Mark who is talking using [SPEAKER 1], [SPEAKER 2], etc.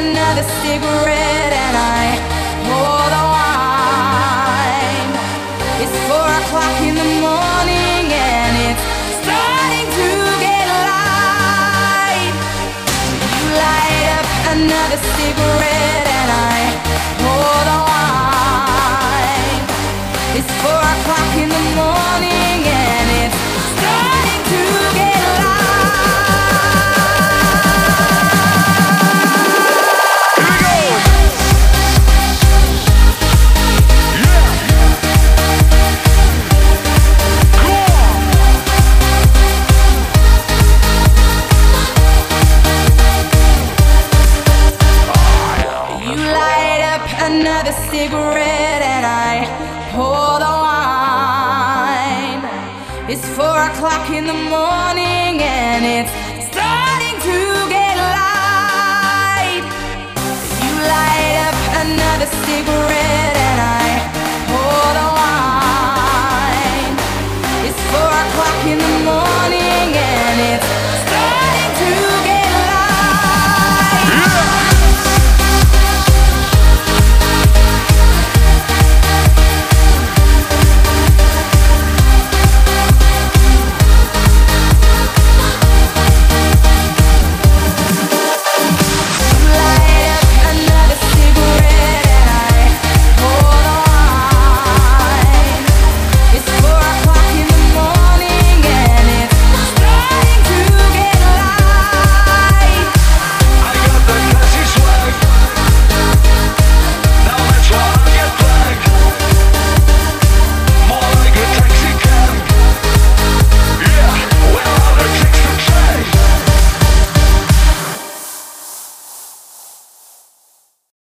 [SPEAKER 1] another cigarette and I pour the wine. It's 4 o'clock in the morning and it's starting to get light. You light up another cigarette and I pour the wine. It's 4 o'clock in the morning and it's starting to get light. Another cigarette and I pour the wine. It's 4 o'clock in the morning and it's starting to get light. You light up another cigarette.